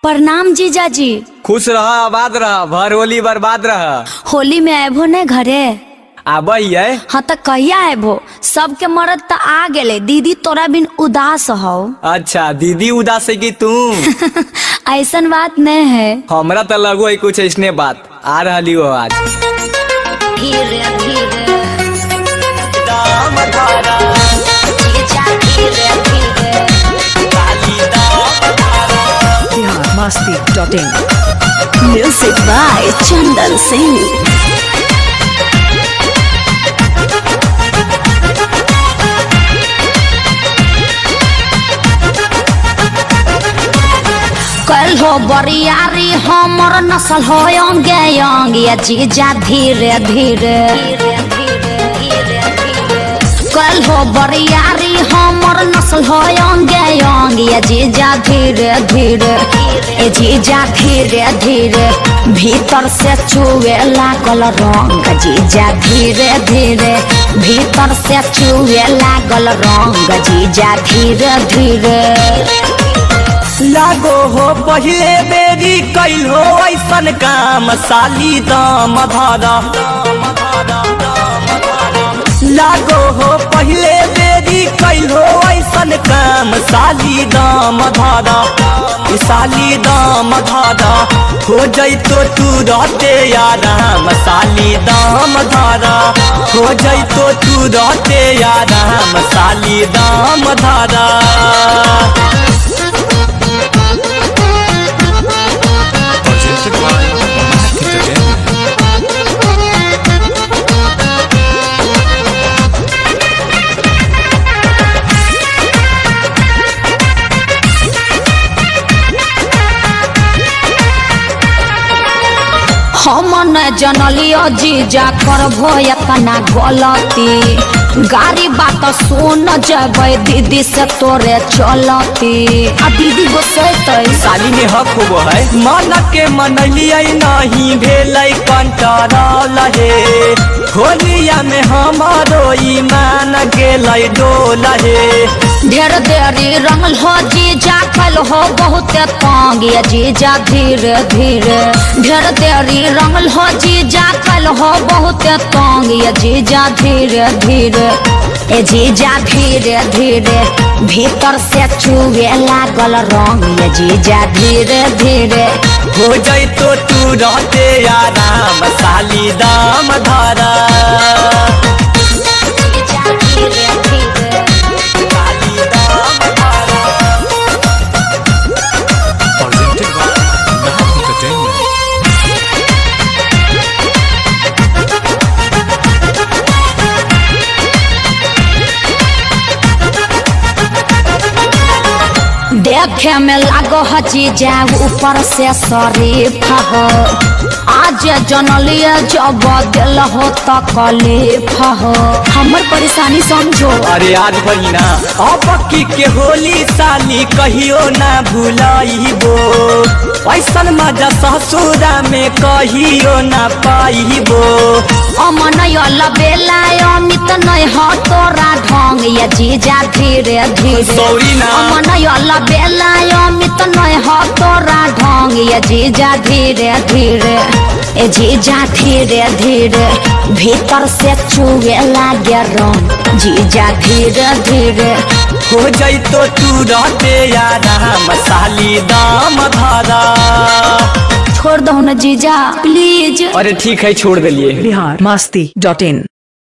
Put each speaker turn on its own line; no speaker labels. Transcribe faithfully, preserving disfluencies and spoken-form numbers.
प्रणाम जीजा जी।
खुश रह, आबाद रह, भर होली बर्बाद रह।
होली में आबो ने घरे?
आब है।
हाँ तो कहिया आबो? सबके मरद तो आ गेले, दीदी तोरा बिन उदास हो।
अच्छा दीदी उदास है कि तू?
ऐसन बात नहीं है।
हमरा तो लगो है कुछ ऐसने बात आ रही हो आज।
धीरे धीरे
दाम धारा,
जीजा धीरे धीरे
काली दाम धारा।
Bihar Masti dot in.
Music by Chandan Singh. कल हो बरियारी हमर नस्ल हो अंगे अंगे जीजा धीरे धीरे। कल हो बरियारी हमर नस्ल हो अंगे अंगे जीजा धीरे धीरे। ए जीजा धीरे धीरे भीतर से चुए लागल रंग। जीजा धीरे धीरे भीतर से चुए लागल रंग। जीजा धीरे धीरे
लागो हो पहले बेरी कैल हो ऐसन काम साली दाम धारा। लागो हो पहले बेरी कैल हो ऐसन काम साली दाम धारा। साली दाम धारा हो जैतो तू रहते याराम। साली दाम धारा हो जैतो तू रहते याराम। साली दाम धारा।
हम न जनलियो जीजा करबो इतना गलती। गाड़ी बात सुन जबै दीदी से तोरे चलती। आ दीदी गोसैतै
साली में हक होबो है। मन के मनलियै नहीं भेलै कंट्रोल हे। होलिया में हमारो ईमान गेलै डोल हे।
ढेर देरी रंगल हो जीजा कल हो बहुत तंग। ये जीजा धीरे धीरे ढेर देरी रंगल हो जीजा कल हो बहुत तंग। ये जीजा धीरे धीरे ए जीजा धीरे धीरे भीतर से चुए लागल रंग। ये जीजा धीरे धीरे
हो जैतो तू रहते आराम। साली दाम धारा।
जीजा धीरे धीरे
काली दाम धारा।
Presented by Mahat Entertainment.
देखे में लागो ह जीजा ऊपर से शरीफ हो। आज जनलिए जब दिल हो तकलीफ हो। हमर परेशानी समझो।
अरे आज बहिना अब की के होली साली कहियो ना भुलाइबो। ऐसन मजा ससुरा में कहियो ना पाइबो।
अमन यल बेला अमित नहीं हो तोरा ढंग। ये जीजा धीरे धीरे
सॉरी ना।
अमन यल बेला अमित नहीं हो तोरा ढंग। ये जीजा धीरे धीरे ए जीजा धीरे धीरे भीतर से चुए लागे रंग। जीजा धीरे धीरे
हो जैतो तू रहते याराम। साली दाम धारा।
छोड़ दो ना जीजा प्लीज।
अरे ठीक है छोड़ दिलिए।
बिहार मस्ती डॉट इन।